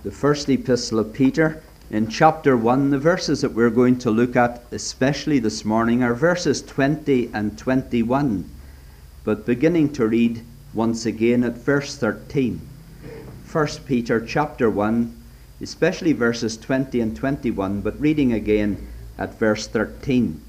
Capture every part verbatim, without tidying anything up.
the first epistle of Peter, in chapter one. The verses that we're going to look at, especially this morning, are verses twenty and twenty-one. But beginning to read once again at verse thirteen. First Peter chapter one, especially verses twenty and twenty-one, but reading again at verse thirteen.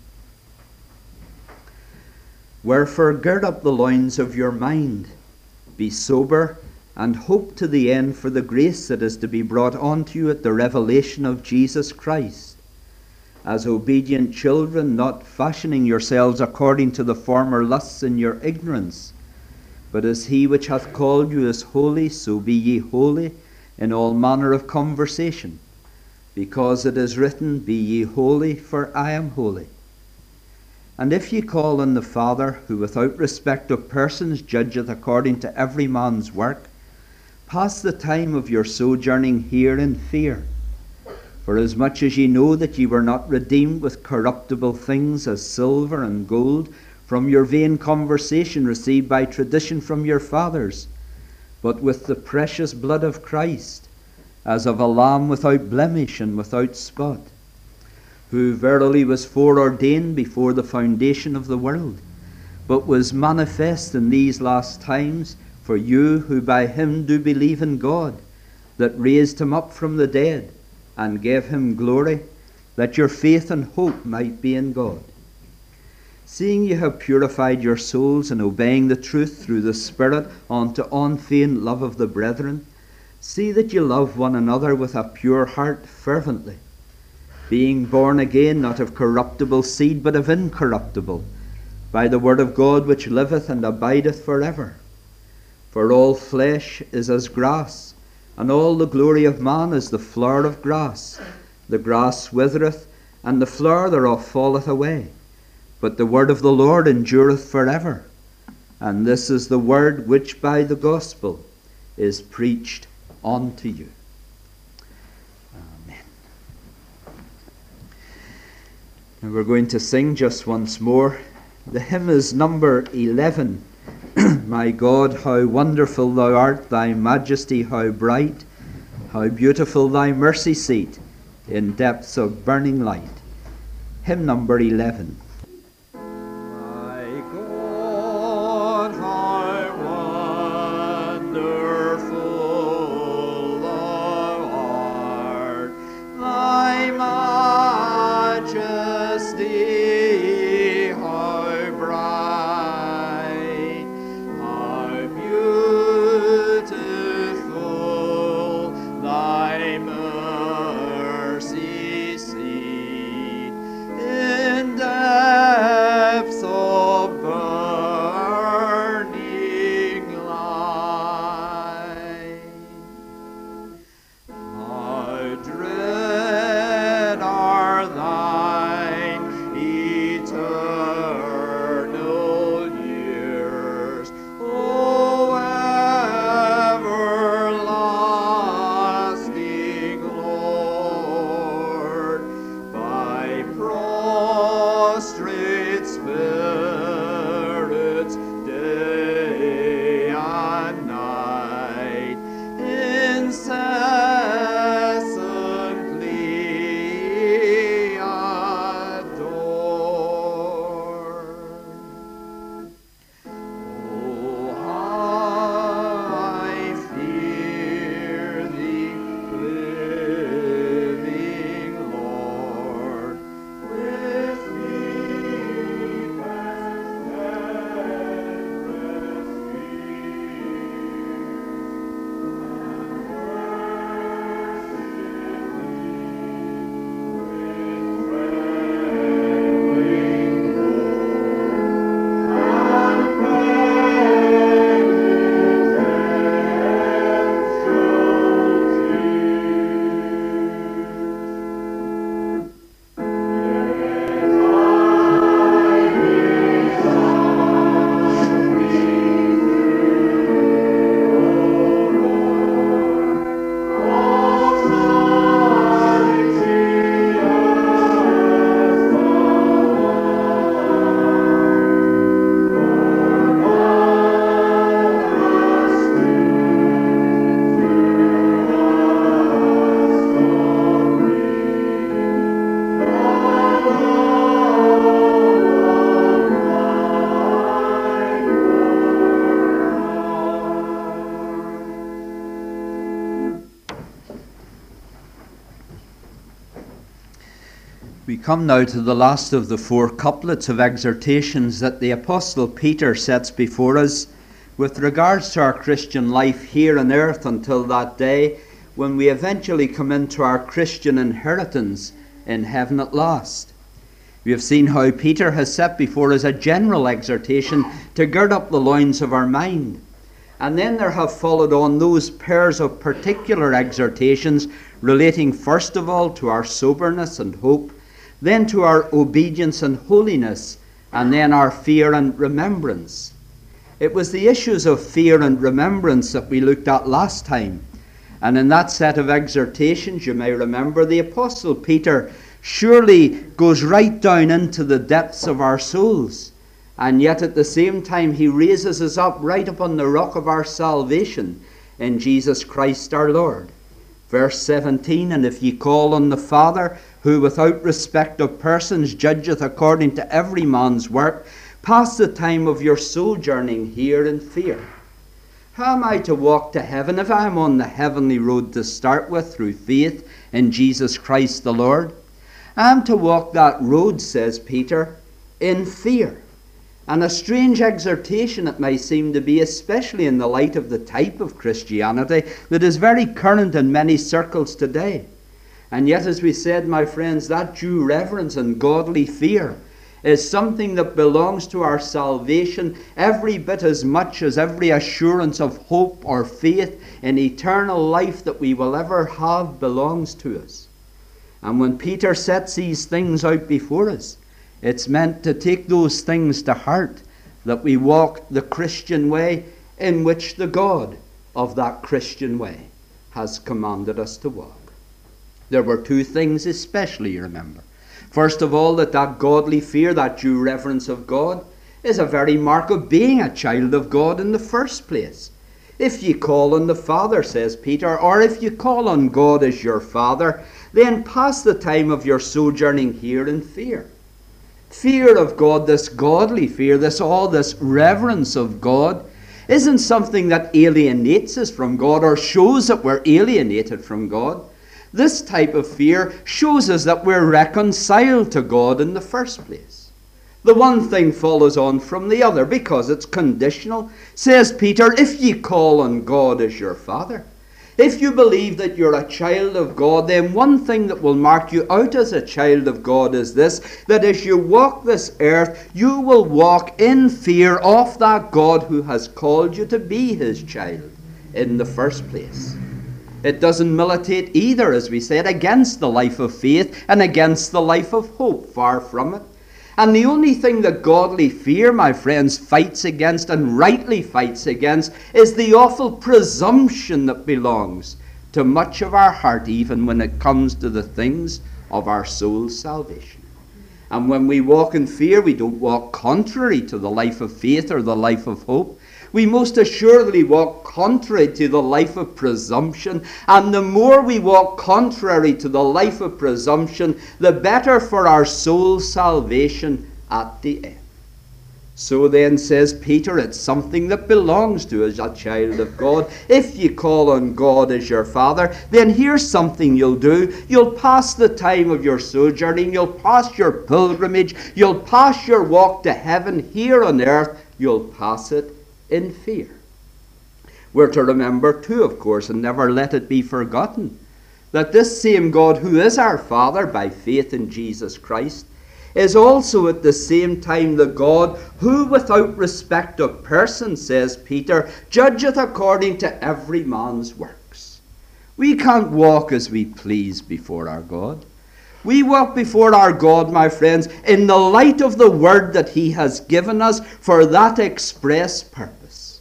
Wherefore gird up the loins of your mind, be sober, and hope to the end for the grace that is to be brought unto you at the revelation of Jesus Christ. As obedient children, not fashioning yourselves according to the former lusts in your ignorance, but as he which hath called you is holy, so be ye holy in all manner of conversation, because it is written, Be ye holy, for I am holy. And if ye call on the Father, who without respect of persons judgeth according to every man's work, pass the time of your sojourning here in fear. For as much as ye know that ye were not redeemed with corruptible things as silver and gold from your vain conversation received by tradition from your fathers, but with the precious blood of Christ, as of a lamb without blemish and without spot, who verily was foreordained before the foundation of the world, but was manifest in these last times for you who by him do believe in God, that raised him up from the dead, and gave him glory, that your faith and hope might be in God. Seeing ye have purified your souls in obeying the truth through the Spirit unto unfeigned love of the brethren, see that ye love one another with a pure heart fervently, being born again not of corruptible seed, but of incorruptible, by the word of God which liveth and abideth for ever. For all flesh is as grass, and all the glory of man is the flower of grass. The grass withereth, and the flower thereof falleth away. But the word of the Lord endureth for ever. And this is the word which by the gospel is preached unto you. Amen. And we're going to sing just once more. The hymn is number eleven. My God, how wonderful thou art, thy majesty how bright, how beautiful thy mercy seat in depths of burning light. Hymn number eleven. My God, how wonderful thou art, thy majesty how bright, thy mercy seat in the We come now to the last of the four couplets of exhortations that the Apostle Peter sets before us with regards to our Christian life here on earth until that day when we eventually come into our Christian inheritance in heaven at last. We have seen how Peter has set before us a general exhortation to gird up the loins of our mind. And then there have followed on those pairs of particular exhortations relating first of all to our soberness and hope, then to our obedience and holiness, and then our fear and remembrance. It was the issues of fear and remembrance that we looked at last time. And in that set of exhortations, you may remember, the Apostle Peter surely goes right down into the depths of our souls. And yet at the same time, he raises us up right upon the rock of our salvation in Jesus Christ our Lord. Verse seventeen, and if ye call on the Father, who without respect of persons judgeth according to every man's work, pass the time of your sojourning here in fear. How am I to walk to heaven if I am on the heavenly road to start with through faith in Jesus Christ the Lord? I am to walk that road, says Peter, in fear. And a strange exhortation it may seem to be, especially in the light of the type of Christianity that is very current in many circles today. And yet, as we said, my friends, that due reverence and godly fear is something that belongs to our salvation every bit as much as every assurance of hope or faith in eternal life that we will ever have belongs to us. And when Peter sets these things out before us, it's meant to take those things to heart, that we walk the Christian way in which the God of that Christian way has commanded us to walk. There were two things especially, remember. First of all, that that godly fear, that due reverence of God, is a very mark of being a child of God in the first place. If ye call on the Father, says Peter, or if ye call on God as your Father, then pass the time of your sojourning here in fear. Fear of God, this godly fear, this all this reverence of God, isn't something that alienates us from God or shows that we're alienated from God. This type of fear shows us that we're reconciled to God in the first place. The one thing follows on from the other because it's conditional. Says Peter, if ye call on God as your Father. If you believe that you're a child of God, then one thing that will mark you out as a child of God is this, that as you walk this earth, you will walk in fear of that God who has called you to be his child in the first place. It doesn't militate either, as we said, against the life of faith and against the life of hope. Far from it. And the only thing that godly fear, my friends, fights against and rightly fights against is the awful presumption that belongs to much of our heart, even when it comes to the things of our soul's salvation. And when we walk in fear, we don't walk contrary to the life of faith or the life of hope. We most assuredly walk contrary to the life of presumption. And the more we walk contrary to the life of presumption, the better for our soul's salvation at the end. So then, says Peter, it's something that belongs to us, a child of God. If you call on God as your Father, then here's something you'll do. You'll pass the time of your sojourning. You'll pass your pilgrimage. You'll pass your walk to heaven here on earth. You'll pass it in fear. We're to remember too, of course, and never let it be forgotten, that this same God who is our Father by faith in Jesus Christ is also at the same time the God who without respect of person, says Peter, judgeth according to every man's works. We can't walk as we please before our God. We walk before our God, my friends, in the light of the word that he has given us for that express purpose.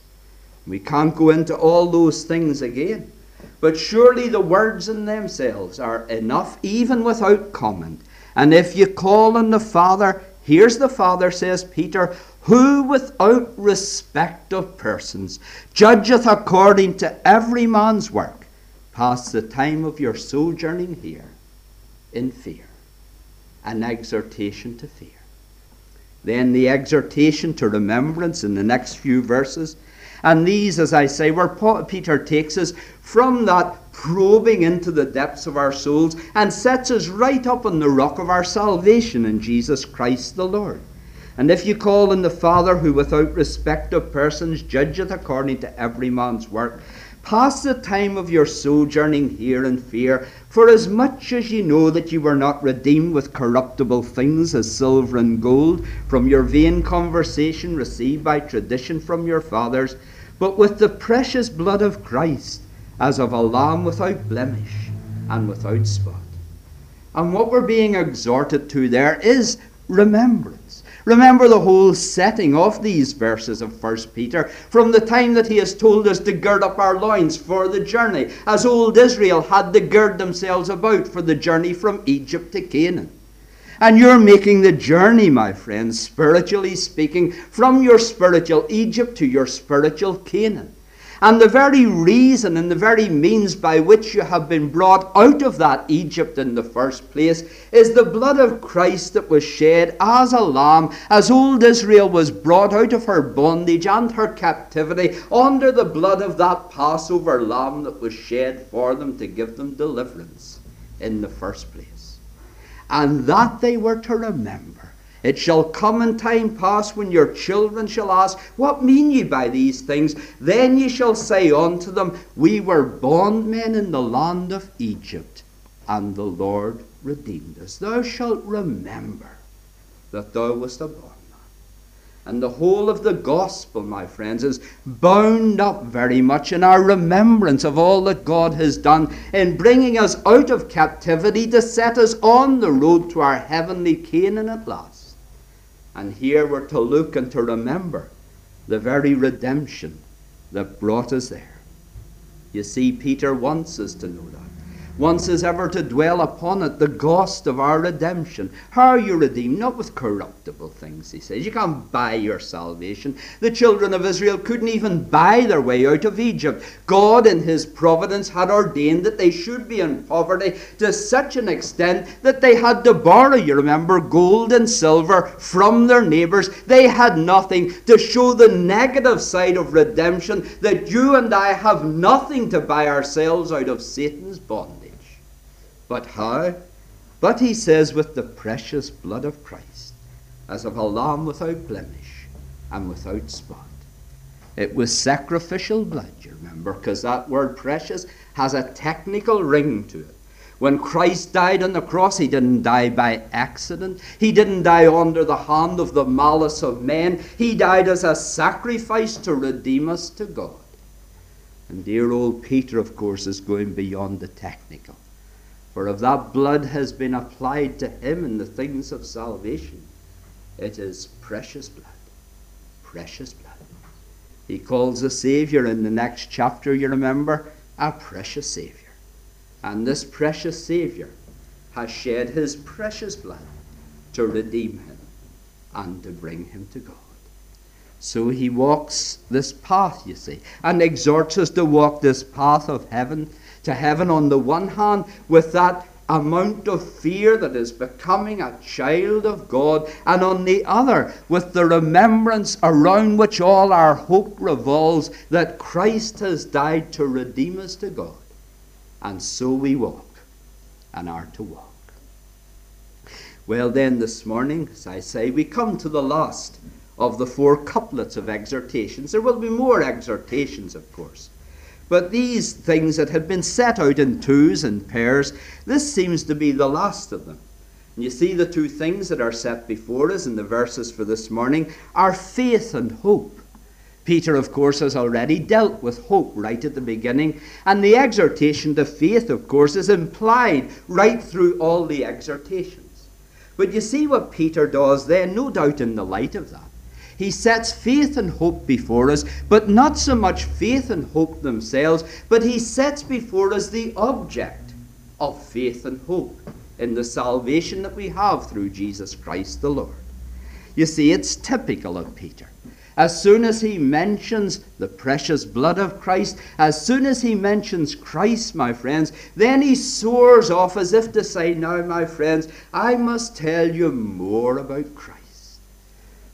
We can't go into all those things again. But surely the words in themselves are enough, even without comment. And if you call on the Father, here's the Father, says Peter, who without respect of persons judgeth according to every man's work, pass the time of your sojourning here in fear. An exhortation to fear. Then the exhortation to remembrance in the next few verses. And these, as I say, where Paul, Peter takes us from that probing into the depths of our souls and sets us right up on the rock of our salvation in Jesus Christ the Lord. And if you call on the Father, who without respect of persons judgeth according to every man's work, pass the time of your sojourning here in fear, for as much as ye know that ye were not redeemed with corruptible things as silver and gold from your vain conversation received by tradition from your fathers, but with the precious blood of Christ, as of a lamb without blemish and without spot. And what we're being exhorted to there is remembrance. Remember the whole setting of these verses of First Peter, from the time that he has told us to gird up our loins for the journey, as old Israel had to gird themselves about for the journey from Egypt to Canaan. And you're making the journey, my friends, spiritually speaking, from your spiritual Egypt to your spiritual Canaan. And the very reason and the very means by which you have been brought out of that Egypt in the first place is the blood of Christ that was shed as a lamb, as old Israel was brought out of her bondage and her captivity under the blood of that Passover lamb that was shed for them to give them deliverance in the first place. And that they were to remember. It shall come in time past when your children shall ask, what mean ye by these things? Then ye shall say unto them, we were bondmen in the land of Egypt, and the Lord redeemed us. Thou shalt remember that thou wast a bondman. And the whole of the gospel, my friends, is bound up very much in our remembrance of all that God has done in bringing us out of captivity to set us on the road to our heavenly Canaan at last. And here we're to look and to remember the very redemption that brought us there. You see, Peter wants us to know that. Wants us ever to dwell upon it, the cost of our redemption. How are you redeemed? Not with corruptible things, he says. You can't buy your salvation. The children of Israel couldn't even buy their way out of Egypt. God in his providence had ordained that they should be in poverty to such an extent that they had to borrow, you remember, gold and silver from their neighbors. They had nothing to show the negative side of redemption, that you and I have nothing to buy ourselves out of Satan's bondage. But how? But he says, with the precious blood of Christ, as of a lamb without blemish and without spot. It was sacrificial blood, you remember, because that word precious has a technical ring to it. When Christ died on the cross, he didn't die by accident. He didn't die under the hand of the malice of men. He died as a sacrifice to redeem us to God. And dear old Peter, of course, is going beyond the technical. For if that blood has been applied to him in the things of salvation, it is precious blood. Precious blood. He calls the Savior in the next chapter, you remember, a precious Savior. And this precious Savior has shed his precious blood to redeem him and to bring him to God. So he walks this path, you see, and exhorts us to walk this path of heaven to heaven on the one hand, with that amount of fear that is becoming a child of God, and on the other, with the remembrance around which all our hope revolves, that Christ has died to redeem us to God. And so we walk, and are to walk. Well then, this morning, as I say, we come to the last of the four couplets of exhortations. There will be more exhortations, of course. But these things that had been set out in twos and pairs, this seems to be the last of them. And you see the two things that are set before us in the verses for this morning are faith and hope. Peter, of course, has already dealt with hope right at the beginning. And the exhortation to faith, of course, is implied right through all the exhortations. But you see what Peter does then, no doubt in the light of that. He sets faith and hope before us, but not so much faith and hope themselves, but he sets before us the object of faith and hope in the salvation that we have through Jesus Christ the Lord. You see, it's typical of Peter. As soon as he mentions the precious blood of Christ, as soon as he mentions Christ, my friends, then he soars off as if to say, now, my friends, I must tell you more about Christ.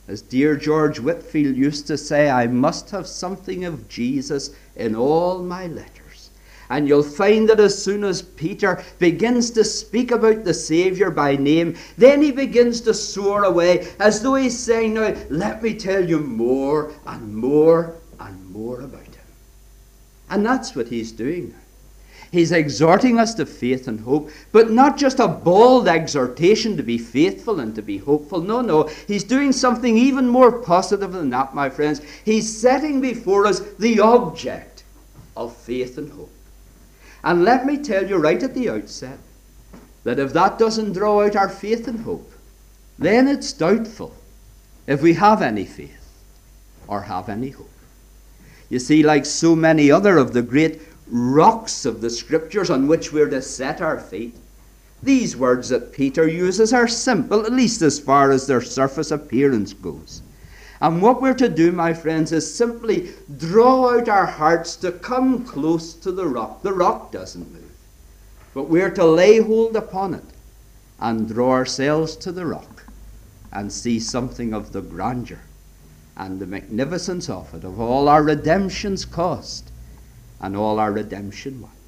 As dear George Whitfield used to say, I must have something of Jesus in all my letters. And you'll find that as soon as Peter begins to speak about the Saviour by name, then he begins to soar away as though he's saying, now let me tell you more and more and more about him. And that's what he's doing now. He's exhorting us to faith and hope, but not just a bald exhortation to be faithful and to be hopeful. No, no. He's doing something even more positive than that, my friends. He's setting before us the object of faith and hope. And let me tell you right at the outset that if that doesn't draw out our faith and hope, then it's doubtful if we have any faith or have any hope. You see, like so many other of the great rocks of the Scriptures on which we're to set our feet, these words that Peter uses are simple, at least as far as their surface appearance goes. And what we're to do, my friends, is simply draw out our hearts to come close to the rock. The rock doesn't move, but we're to lay hold upon it and draw ourselves to the rock and see something of the grandeur and the magnificence of it, of all our redemption's cost and all our redemption won.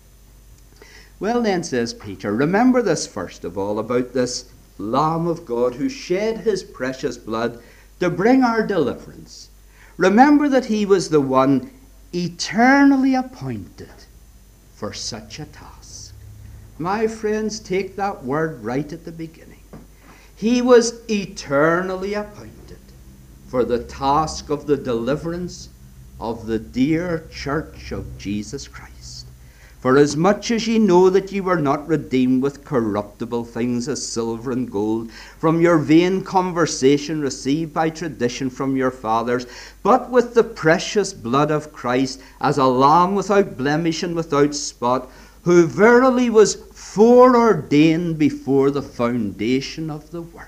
Well then, says Peter, remember this first of all about this Lamb of God who shed his precious blood to bring our deliverance. Remember that he was the one eternally appointed for such a task. My friends, take that word right at the beginning. He was eternally appointed for the task of the deliverance of the dear church of Jesus Christ. For as much as ye know that ye were not redeemed with corruptible things as silver and gold, from your vain conversation received by tradition from your fathers, but with the precious blood of Christ, as a lamb without blemish and without spot, who verily was foreordained before the foundation of the world.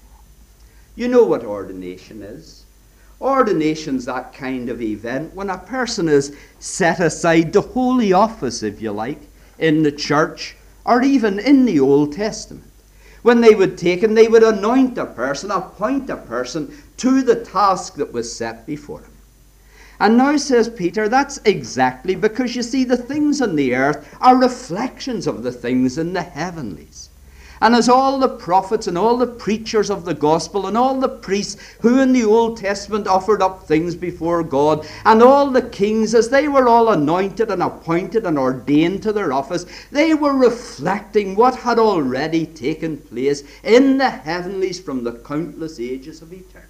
You know what ordination is. Ordination's that kind of event when a person is set aside to holy office, if you like, in the church or even in the Old Testament. When they would take and they would anoint a person, appoint a person to the task that was set before him. And now, says Peter, that's exactly because, you see, the things on the earth are reflections of the things in the heavenlies. And as all the prophets and all the preachers of the gospel and all the priests who in the Old Testament offered up things before God, and all the kings, as they were all anointed and appointed and ordained to their office, they were reflecting what had already taken place in the heavenlies from the countless ages of eternity.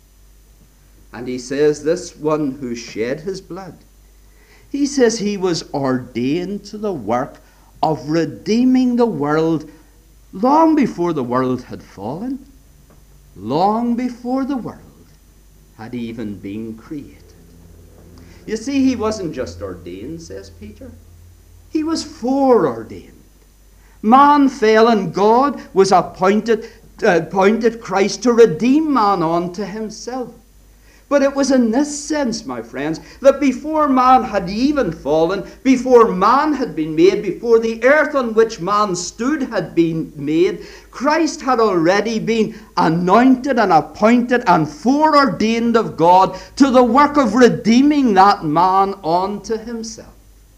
And he says, this one who shed his blood, he says he was ordained to the work of redeeming the world long before the world had fallen, long before the world had even been created. You see, he wasn't just ordained, says Peter. He was foreordained. Man fell and God was appointed, uh, appointed Christ to redeem man unto himself. But it was in this sense, my friends, that before man had even fallen, before man had been made, before the earth on which man stood had been made, Christ had already been anointed and appointed and foreordained of God to the work of redeeming that man unto himself.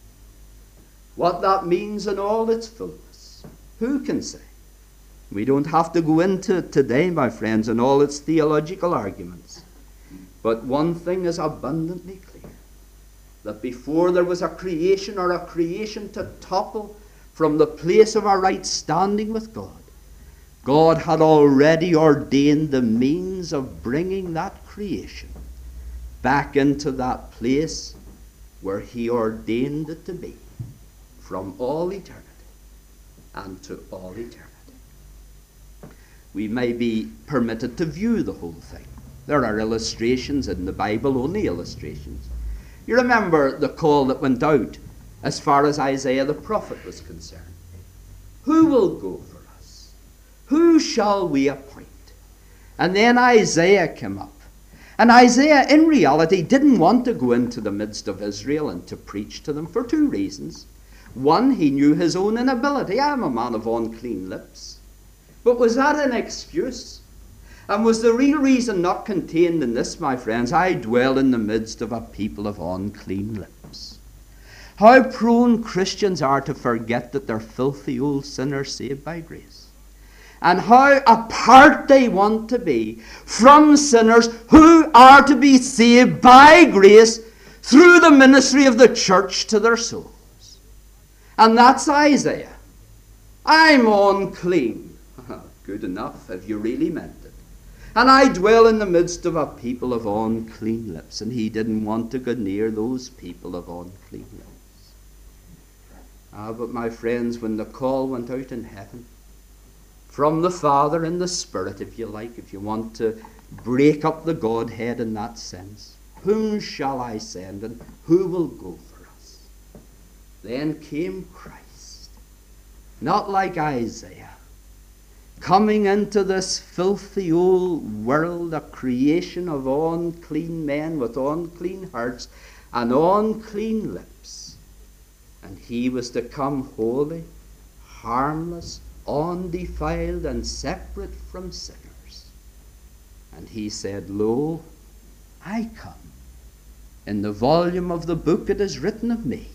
What that means in all its fullness, who can say? We don't have to go into it today, my friends, in all its theological arguments. But one thing is abundantly clear, that before there was a creation or a creation to topple from the place of our right standing with God, God had already ordained the means of bringing that creation back into that place where he ordained it to be from all eternity and to all eternity. We may be permitted to view the whole thing. There are illustrations in the Bible, only illustrations. You remember the call that went out as far as Isaiah the prophet was concerned. Who will go for us? Who shall we appoint? And then Isaiah came up. And Isaiah, in reality, didn't want to go into the midst of Israel and to preach to them for two reasons. One, he knew his own inability. I am a man of unclean lips. But was that an excuse? And was the real reason not contained in this, my friends? I dwell in the midst of a people of unclean lips. How prone Christians are to forget that they're filthy old sinners saved by grace. And how apart they want to be from sinners who are to be saved by grace through the ministry of the church to their souls. And that's Isaiah. I'm unclean. Good enough if you really meant it. And I dwell in the midst of a people of unclean lips. And he didn't want to go near those people of unclean lips. Ah, but my friends, when the call went out in heaven, from the Father and the Spirit, if you like, if you want to break up the Godhead in that sense, whom shall I send and who will go for us? Then came Christ, not like Isaiah, coming into this filthy old world, a creation of unclean men with unclean hearts and unclean lips. And he was to come holy, harmless, undefiled, and separate from sinners. And he said, Lo, I come. In the volume of the book it is written of me,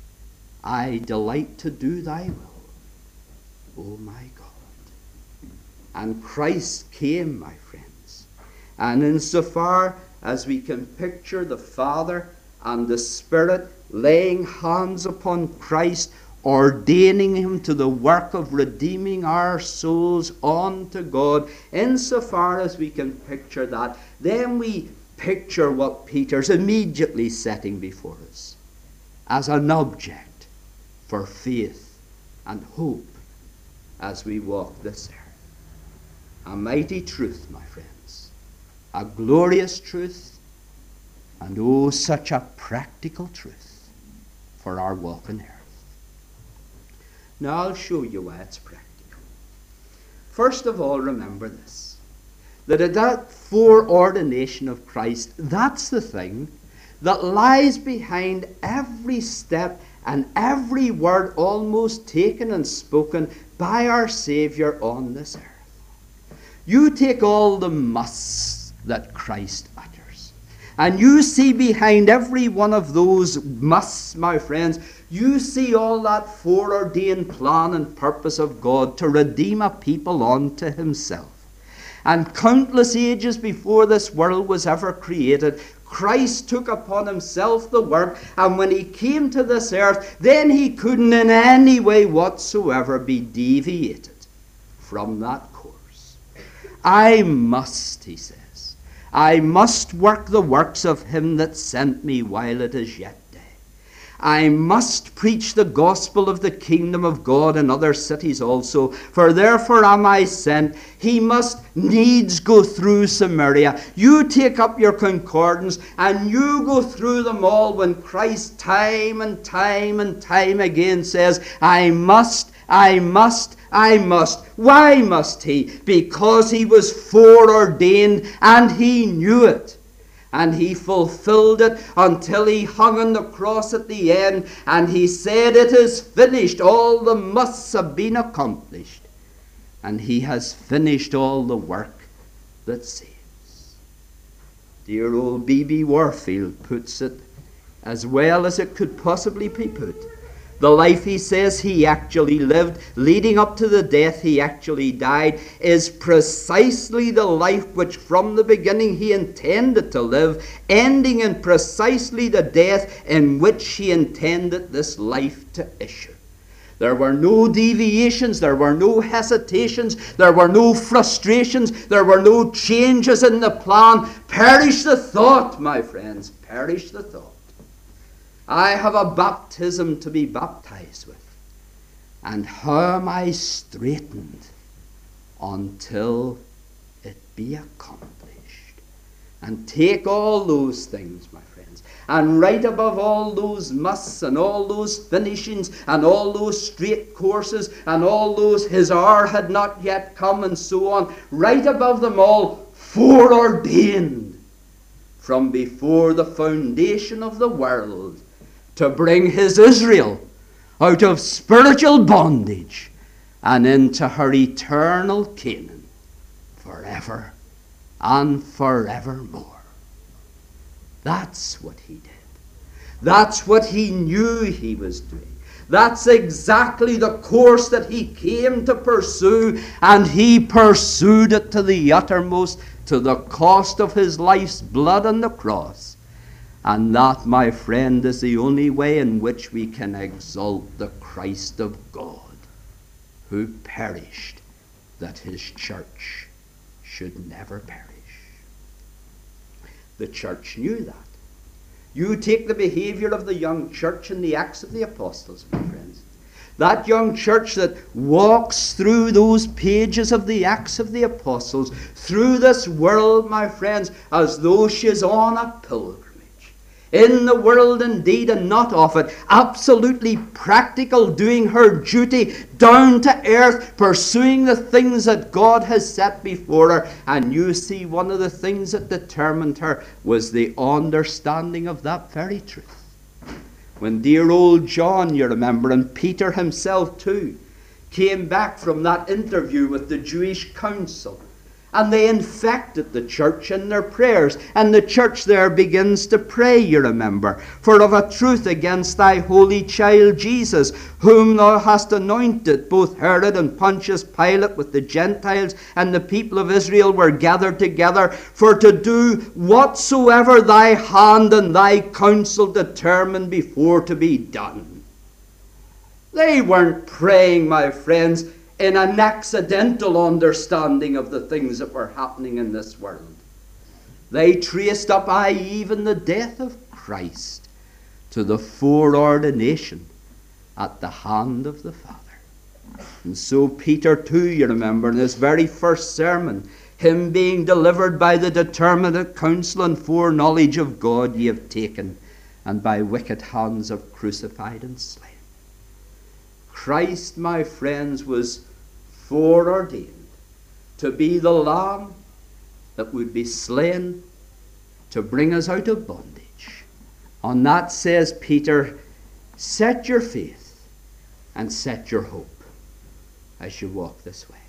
I delight to do thy will, O my God. And Christ came, my friends. And insofar as we can picture the Father and the Spirit laying hands upon Christ, ordaining him to the work of redeeming our souls unto God, insofar as we can picture that, then we picture what Peter's immediately setting before us as an object for faith and hope as we walk this earth. A mighty truth, my friends, a glorious truth, and oh, such a practical truth for our walk on earth. Now I'll show you why it's practical. First of all, remember this, that at that foreordination of Christ, that's the thing that lies behind every step and every word almost taken and spoken by our Saviour on this earth. You take all the musts that Christ utters, and you see behind every one of those musts, my friends, you see all that foreordained plan and purpose of God to redeem a people unto himself. And countless ages before this world was ever created, Christ took upon himself the work, and when he came to this earth, then he couldn't in any way whatsoever be deviated from that course. I must, he says, I must work the works of him that sent me while it is yet day. I must preach the gospel of the kingdom of God in other cities also, for therefore am I sent. He must needs go through Samaria. You take up your concordance and you go through them all when Christ time and time and time again says, I must, I must, I must. Why must he? Because he was foreordained and he knew it. And he fulfilled it until he hung on the cross at the end, and he said, it is finished. All the musts have been accomplished. And he has finished all the work that saves. Dear old B B Warfield puts it as well as it could possibly be put. The life, he says, he actually lived, leading up to the death he actually died, is precisely the life which from the beginning he intended to live, ending in precisely the death in which he intended this life to issue. There were no deviations, there were no hesitations, there were no frustrations, there were no changes in the plan. Perish the thought, my friends, perish the thought. I have a baptism to be baptized with. And how am I straitened until it be accomplished? And take all those things, my friends, and right above all those musts and all those finishings and all those straight courses and all those his hour had not yet come and so on, right above them all, foreordained from before the foundation of the world, to bring his Israel out of spiritual bondage and into her eternal Canaan forever and forevermore. That's what he did. That's what he knew he was doing. That's exactly the course that he came to pursue, and he pursued it to the uttermost, to the cost of his life's blood on the cross. And that, my friend, is the only way in which we can exalt the Christ of God, who perished that his church should never perish. The church knew that. You take the behavior of the young church in the Acts of the Apostles, my friends. That young church that walks through those pages of the Acts of the Apostles, through this world, my friends, as though she is on a pilgrimage. In the world indeed, and not of it. Absolutely practical, doing her duty, down to earth, pursuing the things that God has set before her. And you see, one of the things that determined her was the understanding of that very truth. When dear old John, you remember, and Peter himself too, came back from that interview with the Jewish council, and they infected the church in their prayers. And the church there begins to pray, you remember, for of a truth against thy holy child Jesus, whom thou hast anointed, both Herod and Pontius Pilate with the Gentiles and the people of Israel were gathered together, for to do whatsoever thy hand and thy counsel determined before to be done. They weren't praying, my friends, in an accidental understanding of the things that were happening in this world. They traced up, aye, even the death of Christ, to the foreordination at the hand of the Father. And so Peter too, you remember, in his very first sermon, him being delivered by the determinate counsel and foreknowledge of God ye have taken, and by wicked hands have crucified and slain. Christ, my friends, was foreordained to be the Lamb that would be slain to bring us out of bondage. On that, says Peter, set your faith and set your hope as you walk this way.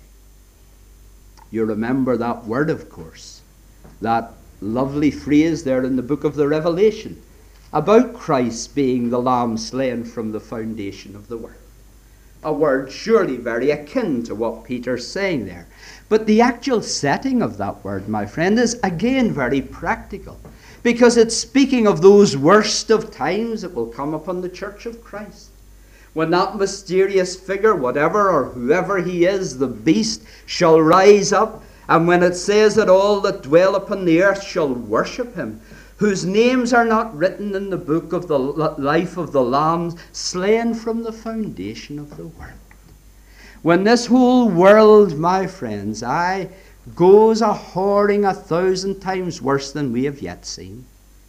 You remember that word, of course, that lovely phrase there in the book of the Revelation about Christ being the Lamb slain from the foundation of the world. A word surely very akin to what Peter's saying there. But the actual setting of that word, my friend, is again very practical, because it's speaking of those worst of times that will come upon the Church of Christ. When that mysterious figure, whatever or whoever he is, the beast, shall rise up, and when it says that all that dwell upon the earth shall worship him, whose names are not written in the book of the life of the Lamb, slain from the foundation of the world. When this whole world, my friends, aye, goes a whoring a thousand times worse than we have yet seen,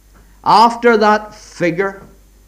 after that figure,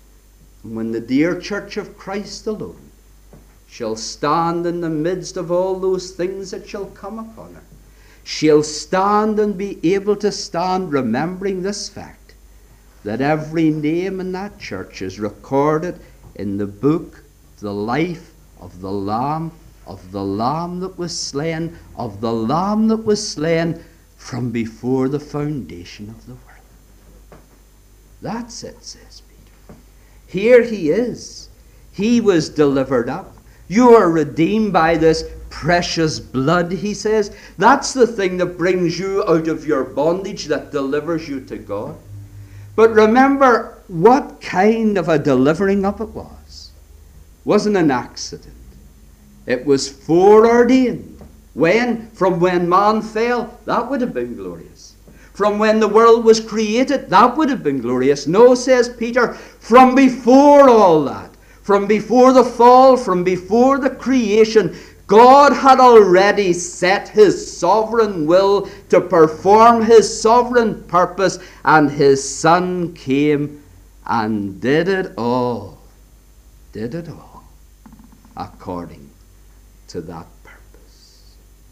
when the dear Church of Christ alone shall stand in the midst of all those things that shall come upon her, she'll stand and be able to stand remembering this fact, that every name in that church is recorded in the book, the life of the Lamb, of the Lamb that was slain, of the Lamb that was slain from before the foundation of the world. That's it, says Peter. Here he is. He was delivered up. You are redeemed by this precious blood, he says. That's the thing that brings you out of your bondage, that delivers you to God. But remember what kind of a delivering up it was. It wasn't an accident. It was foreordained. When? From when man fell, that would have been glorious. From when the world was created, that would have been glorious. No, says Peter, from before all that, from before the fall, from before the creation, God had already set his sovereign will to perform his sovereign purpose, and his Son came and did it all, did it all, according to that purpose.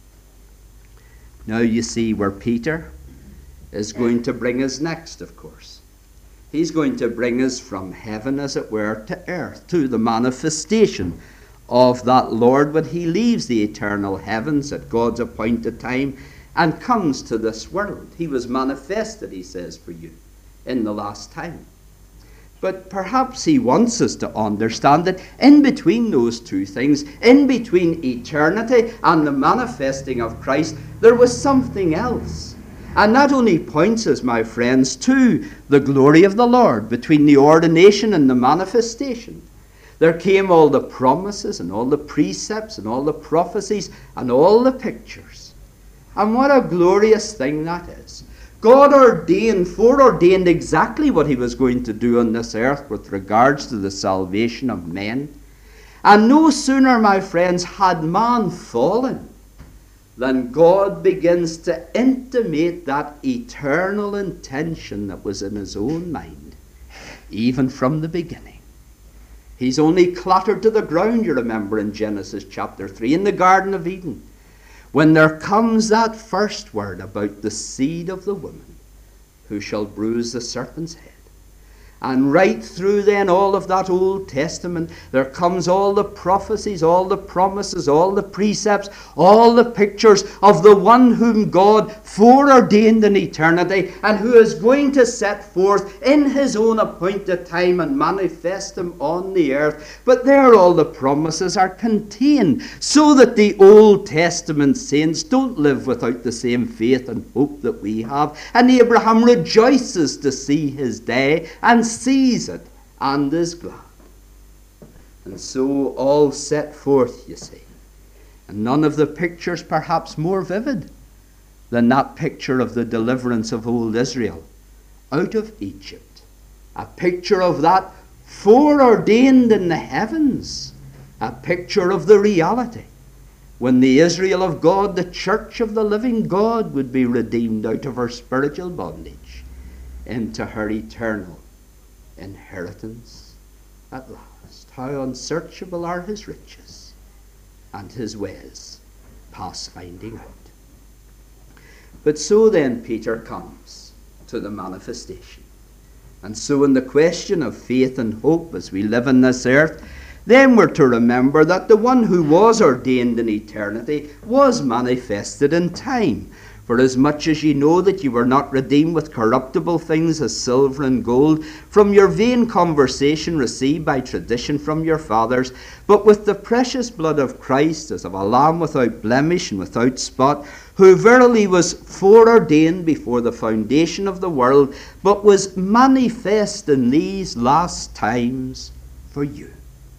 Now you see where Peter is going to bring us next, of course. He's going to bring us from heaven, as it were, to earth, to the manifestation of that Lord when he leaves the eternal heavens at God's appointed time and comes to this world. He was manifested, he says, for you in the last time. But perhaps he wants us to understand that in between those two things, in between eternity and the manifesting of Christ, there was something else. And that only points us, my friends, to the glory of the Lord. Between the ordination and the manifestation, there came all the promises and all the precepts and all the prophecies and all the pictures. And what a glorious thing that is. God ordained, foreordained exactly what he was going to do on this earth with regards to the salvation of men. And no sooner, my friends, had man fallen than God begins to intimate that eternal intention that was in his own mind, even from the beginning. He's only clattered to the ground, you remember, in Genesis chapter three, in the Garden of Eden, when there comes that first word about the seed of the woman who shall bruise the serpent's head. And right through then all of that Old Testament, there comes all the prophecies, all the promises, all the precepts, all the pictures of the one whom God foreordained in eternity and who is going to set forth in his own appointed time and manifest him on the earth. But there all the promises are contained, so that the Old Testament saints don't live without the same faith and hope that we have. And Abraham rejoices to see his day and sees it and is glad. And so all set forth, you see. And none of the pictures perhaps more vivid than that picture of the deliverance of old Israel out of Egypt. A picture of that foreordained in the heavens. A picture of the reality when the Israel of God, the church of the living God, would be redeemed out of her spiritual bondage into her eternal inheritance at last. How unsearchable are his riches, and his ways past finding out. But so then Peter comes to the manifestation. And so in the question of faith and hope as we live on this earth, then we're to remember that the one who was ordained in eternity was manifested in time. For as much as ye know that you were not redeemed with corruptible things as silver and gold, from your vain conversation received by tradition from your fathers, but with the precious blood of Christ, as of a lamb without blemish and without spot, who verily was foreordained before the foundation of the world, but was manifest in these last times for you.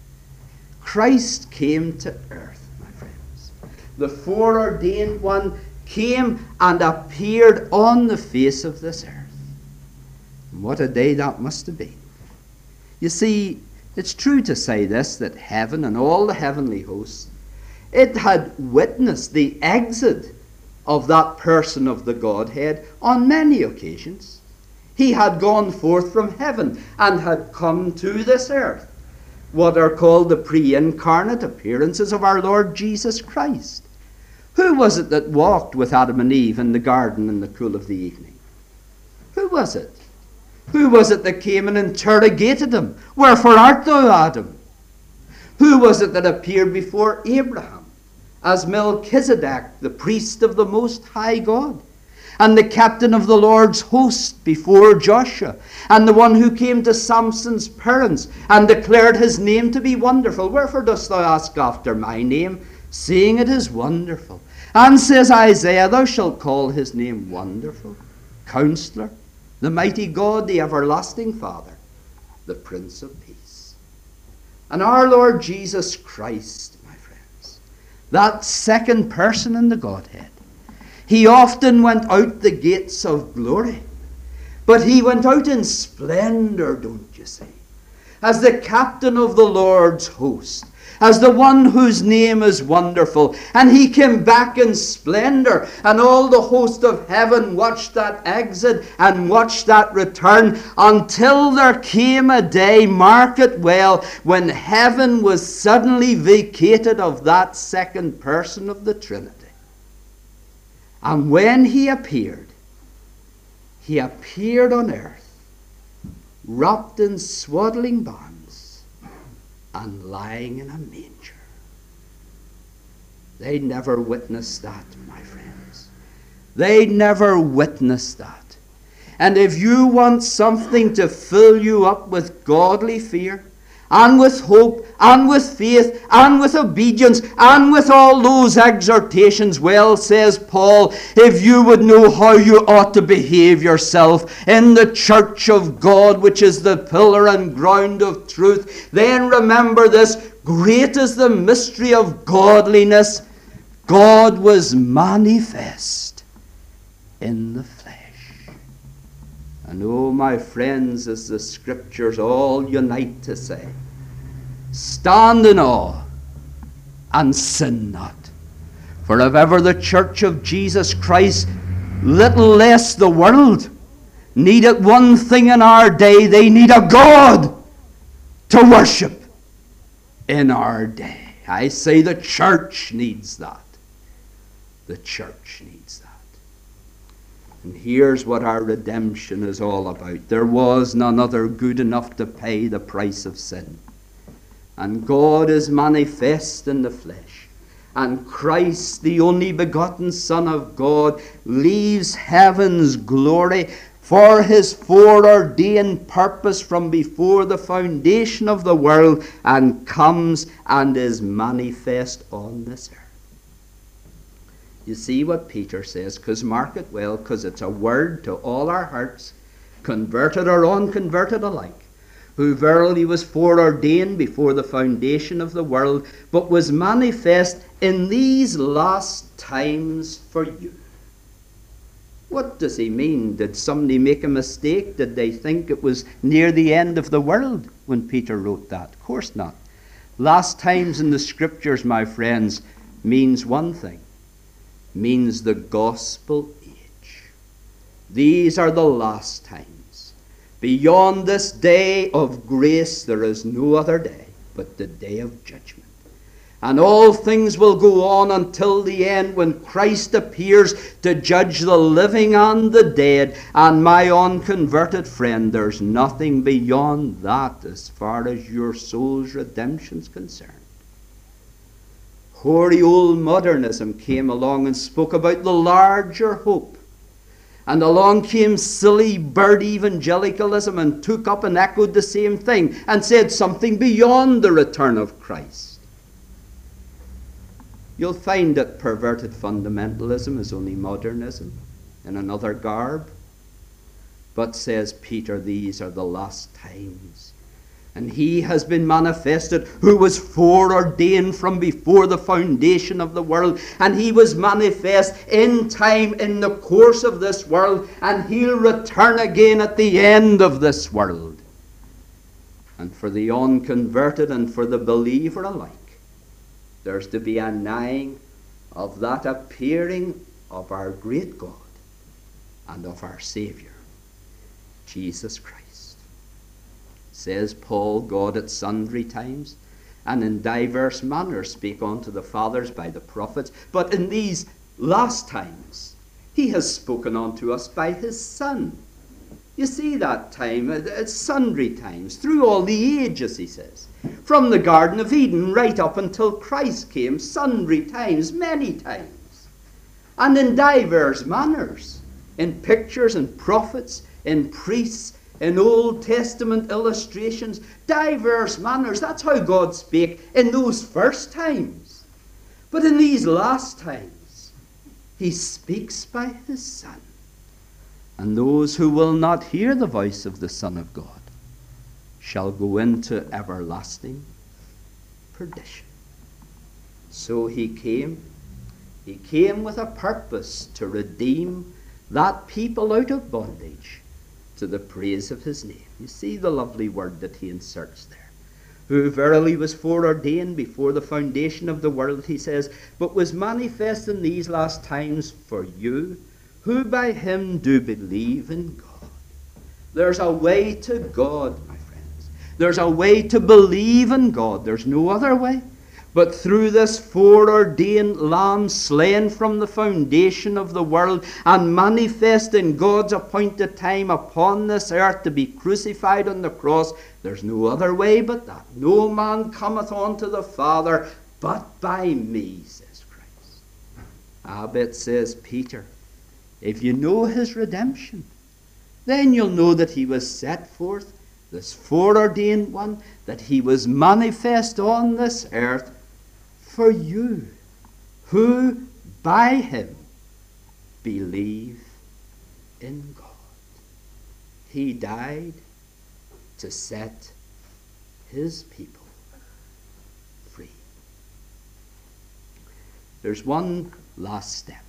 Christ came to earth, my friends. The foreordained one came and appeared on the face of this earth. And what a day that must have been. You see, it's true to say this, that heaven and all the heavenly hosts, it had witnessed the exit of that person of the Godhead on many occasions. He had gone forth from heaven and had come to this earth, what are called the pre-incarnate appearances of our Lord Jesus Christ. Who was it that walked with Adam and Eve in the garden in the cool of the evening? Who was it? Who was it that came and interrogated him? Wherefore art thou, Adam? Who was it that appeared before Abraham as Melchizedek, the priest of the Most High God, and the captain of the Lord's host before Joshua, and the one who came to Samson's parents and declared his name to be wonderful? Wherefore dost thou ask after my name, seeing it is wonderful? And says Isaiah, thou shalt call his name Wonderful, Counselor, the mighty God, the everlasting Father, the Prince of Peace. And our Lord Jesus Christ, my friends, that second person in the Godhead, he often went out the gates of glory, but he went out in splendor, don't you see, as the captain of the Lord's host, as the one whose name is wonderful. And he came back in splendor, and all the host of heaven watched that exit and watched that return, until there came a day, mark it well, when heaven was suddenly vacated of that second person of the Trinity. And when he appeared, he appeared on earth, wrapped in swaddling bands and lying in a manger. They never witnessed that, my friends. They never witnessed that. And if you want something to fill you up with godly fear, and with hope, and with faith, and with obedience, and with all those exhortations, well, says Paul, if you would know how you ought to behave yourself in the church of God, which is the pillar and ground of truth, then remember this: great is the mystery of godliness. God was manifest in the flesh. And oh, my friends, as the Scriptures all unite to say, stand in awe and sin not. For if ever the church of Jesus Christ, little less the world, needed one thing in our day, they need a God to worship in our day. I say the church needs that. The church needs that. And here's what our redemption is all about. There was none other good enough to pay the price of sin. And God is manifest in the flesh. And Christ, the only begotten Son of God, leaves heaven's glory for his foreordained purpose from before the foundation of the world, and comes and is manifest on this earth. You see what Peter says, because mark it well, because it's a word to all our hearts, converted or unconverted alike, who verily was foreordained before the foundation of the world, but was manifest in these last times for you. What does he mean? Did somebody make a mistake? Did they think it was near the end of the world when Peter wrote that? Of course not. Last times in the Scriptures, my friends, means one thing. Means the gospel age. These are the last times. Beyond this day of grace, there is no other day but the day of judgment. And all things will go on until the end, when Christ appears to judge the living and the dead. And my unconverted friend, there's nothing beyond that as far as your soul's redemption's concerned. Hoary old modernism came along and spoke about the larger hope. And along came silly bird evangelicalism and took up and echoed the same thing and said something beyond the return of Christ. You'll find that perverted fundamentalism is only modernism in another garb. But, says Peter, these are the last times. And he has been manifested, who was foreordained from before the foundation of the world. And he was manifest in time, in the course of this world. And he'll return again at the end of this world. And for the unconverted and for the believer alike, there's to be a nighing of that appearing of our great God and of our Saviour, Jesus Christ. Says Paul, God at sundry times and in diverse manners spake unto the fathers by the prophets, but in these last times he has spoken unto us by his Son. You see that time, at sundry times, through all the ages, he says. From the Garden of Eden right up until Christ came, sundry times, many times. And in divers manners, in pictures and prophets, in priests, in Old Testament illustrations, diverse manners. That's how God spake in those first times. But in these last times, he speaks by his Son. And those who will not hear the voice of the Son of God shall go into everlasting perdition. So he came. He came with a purpose to redeem that people out of bondage to the praise of his name. You see the lovely word that he inserts there. Who verily was foreordained before the foundation of the world, he says, but was manifest in these last times for you, who by him do believe in God. There's a way to God, my friends. There's a way to believe in God. There's no other way. But through this foreordained Lamb, slain from the foundation of the world, and manifest in God's appointed time upon this earth to be crucified on the cross, there's no other way but that. No man cometh unto the Father but by me, says Christ. Abet, says Peter, if you know his redemption, then you'll know that he was set forth, this foreordained one, that he was manifest on this earth for you, who by him believe in God. He died to set his people free. There's one last step,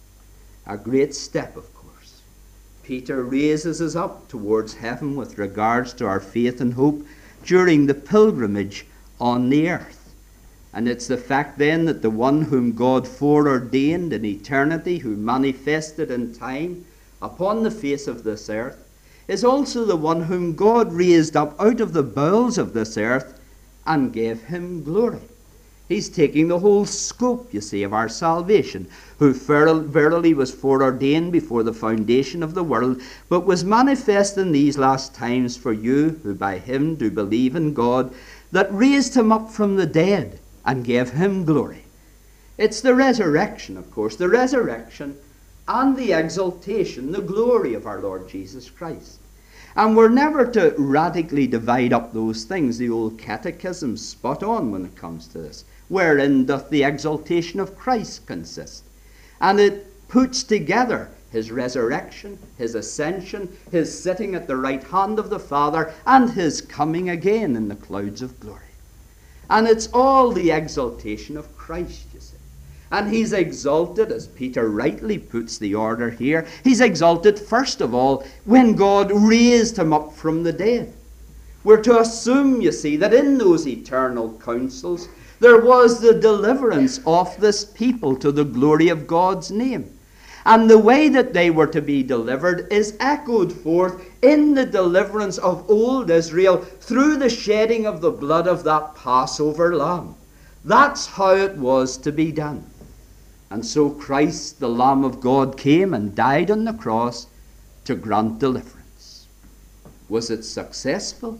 a great step, of course. Peter raises us up towards heaven with regards to our faith and hope during the pilgrimage on the earth. And it's the fact then that the one whom God foreordained in eternity, who manifested in time upon the face of this earth, is also the one whom God raised up out of the bowels of this earth and gave him glory. He's taking the whole scope, you see, of our salvation, who verily was foreordained before the foundation of the world, but was manifest in these last times for you, who by him do believe in God, that raised him up from the dead and gave him glory. It's the resurrection, of course, the resurrection and the exaltation, the glory of our Lord Jesus Christ. And we're never to radically divide up those things. The old catechism's spot on when it comes to this. Wherein doth the exaltation of Christ consist? And it puts together his resurrection, his ascension, his sitting at the right hand of the Father, and his coming again in the clouds of glory. And it's all the exaltation of Christ, you see. And he's exalted, as Peter rightly puts the order here, he's exalted first of all when God raised him up from the dead. We're to assume, you see, that in those eternal councils there was the deliverance of this people to the glory of God's name. And the way that they were to be delivered is echoed forth in the deliverance of old Israel through the shedding of the blood of that Passover lamb. That's how it was to be done. And so Christ, the Lamb of God, came and died on the cross to grant deliverance. Was it successful?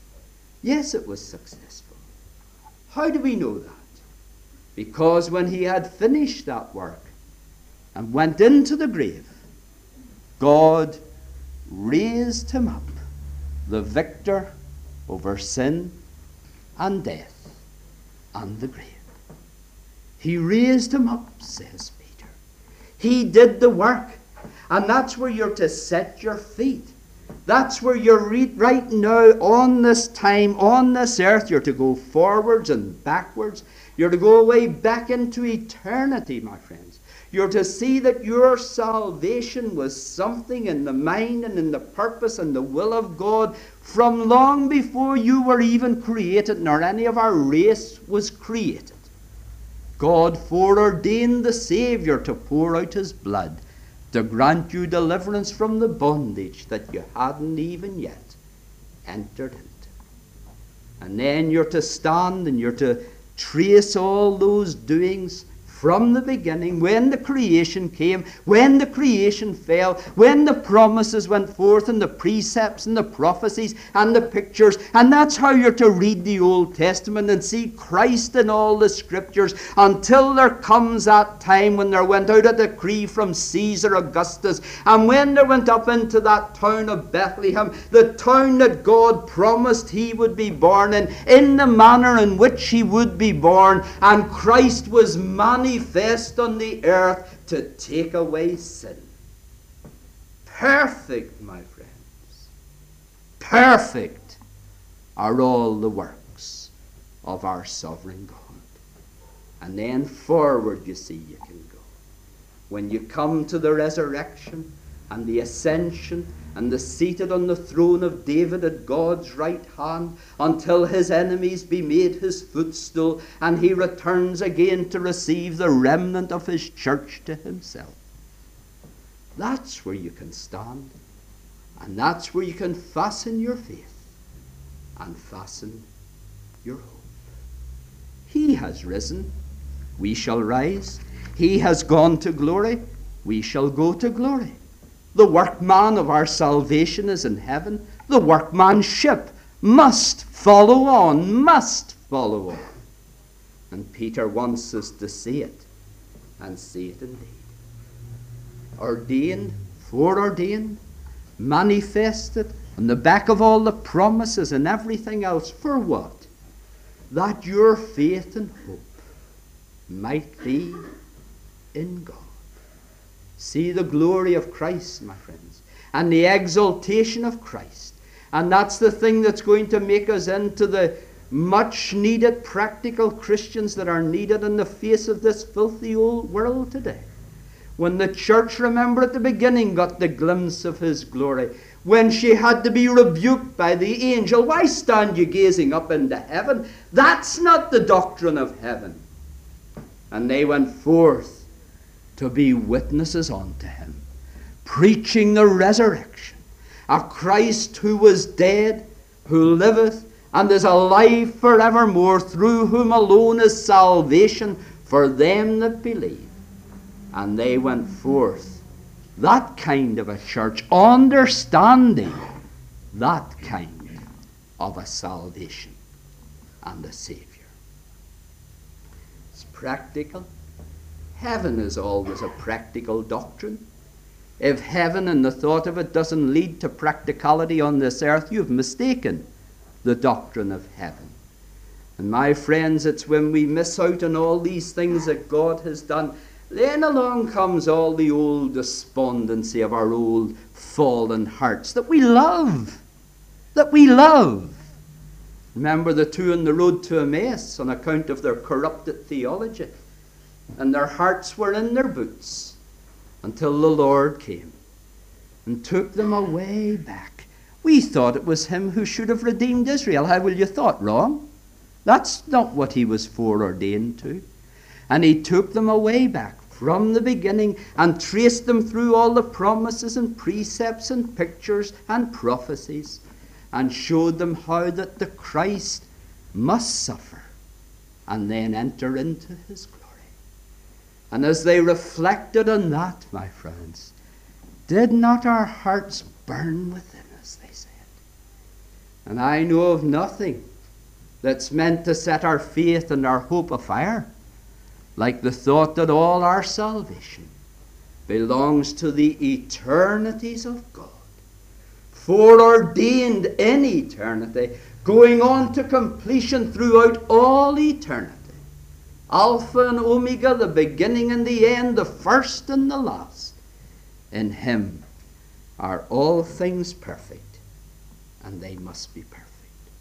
Yes, it was successful. How do we know that? Because when he had finished that work and went into the grave, God raised him up, the victor over sin and death and the grave. He raised him up, says Peter. He did the work. And that's where you're to set your feet. That's where you're re- right now on this time, on this earth. You're to go forwards and backwards. You're to go away back into eternity, my friends. You're to see that your salvation was something in the mind and in the purpose and the will of God from long before you were even created, nor any of our race was created. God foreordained the Saviour to pour out his blood, to grant you deliverance from the bondage that you hadn't even yet entered into. And then you're to stand and you're to trace all those doings from the beginning, when the creation came, when the creation fell, when the promises went forth and the precepts and the prophecies and the pictures. And that's how you're to read the Old Testament and see Christ in all the scriptures until there comes that time when there went out a decree from Caesar Augustus. And when there went up into that town of Bethlehem, the town that God promised he would be born in, in the manner in which he would be born. And Christ was manifest manifest on the earth to take away sin. Perfect, my friends. Perfect are all the works of our sovereign God. And then forward, you see, you can go. When you come to the resurrection and the ascension and the seated on the throne of David at God's right hand until his enemies be made his footstool, and he returns again to receive the remnant of his church to himself. That's where you can stand, and that's where you can fasten your faith and fasten your hope. He has risen, we shall rise. He has gone to glory, we shall go to glory. The workman of our salvation is in heaven. The workmanship must follow on, must follow on. And Peter wants us to see it, and see it indeed. ordained, foreordained, manifested on the back of all the promises and everything else. For what? That your faith and hope might be in God. See the glory of Christ, my friends, and the exaltation of Christ. And that's the thing that's going to make us into the much needed practical Christians that are needed in the face of this filthy old world today. When the church, remember at the beginning, got the glimpse of his glory, when she had to be rebuked by the angel, why stand you gazing up into heaven? That's not the doctrine of heaven. And they went forth to be witnesses unto him, preaching the resurrection, a Christ who was dead, who liveth, and is alive forevermore, through whom alone is salvation for them that believe. And they went forth, that kind of a church, understanding that kind of a salvation and a Savior. It's practical. Heaven is always a practical doctrine. If heaven and the thought of it doesn't lead to practicality on this earth, you've mistaken the doctrine of heaven. And my friends, it's when we miss out on all these things that God has done, then along comes all the old despondency of our old fallen hearts that we love, that we love. Remember the two on the road to Emmaus on account of their corrupted theology, and their hearts were in their boots until the Lord came and took them away back. We thought it was him who should have redeemed Israel. How will you thought wrong? That's not what he was foreordained to. And he took them away back from the beginning and traced them through all the promises and precepts and pictures and prophecies, and showed them how that the Christ must suffer and then enter into his glory. And as they reflected on that, my friends, did not our hearts burn within us, they said. And I know of nothing that's meant to set our faith and our hope afire like the thought that all our salvation belongs to the eternities of God, foreordained in eternity, going on to completion throughout all eternity. Alpha and Omega, the beginning and the end, the first and the last. In him are all things perfect, and they must be perfect.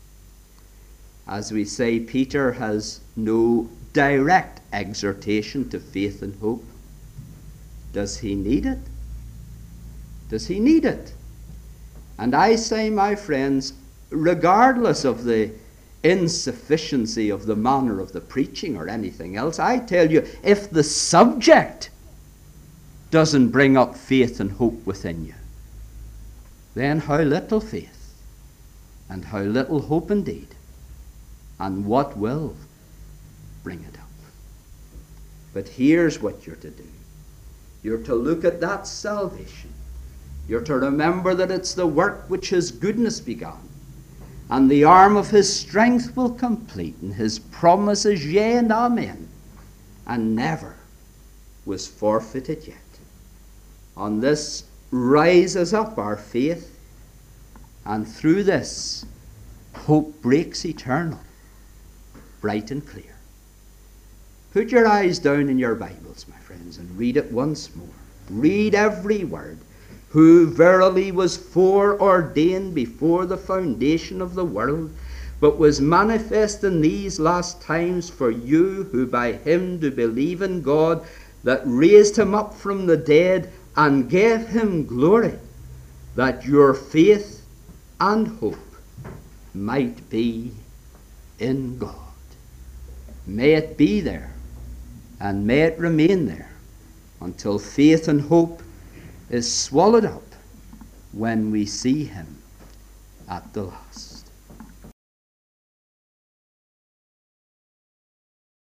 As we say, Peter has no direct exhortation to faith and hope. Does he need it? Does he need it? And I say, my friends, regardless of the insufficiency of the manner of the preaching or anything else, I tell you, if the subject doesn't bring up faith and hope within you, then how little faith and how little hope indeed, and what will bring it up? But here's what you're to do. You're to look at that salvation. You're to remember that it's the work which his goodness began, and the arm of his strength will complete, and his promise is yea and amen, and never was forfeited yet. On this rises up our faith, and through this hope breaks eternal, bright and clear. Put your eyes down in your Bibles, my friends, and read it once more. Read every word. Who verily was foreordained before the foundation of the world, but was manifest in these last times for you, who by him do believe in God, that raised him up from the dead and gave him glory, that your faith and hope might be in God. May it be there, and may it remain there, until faith and hope is swallowed up when we see him at the last.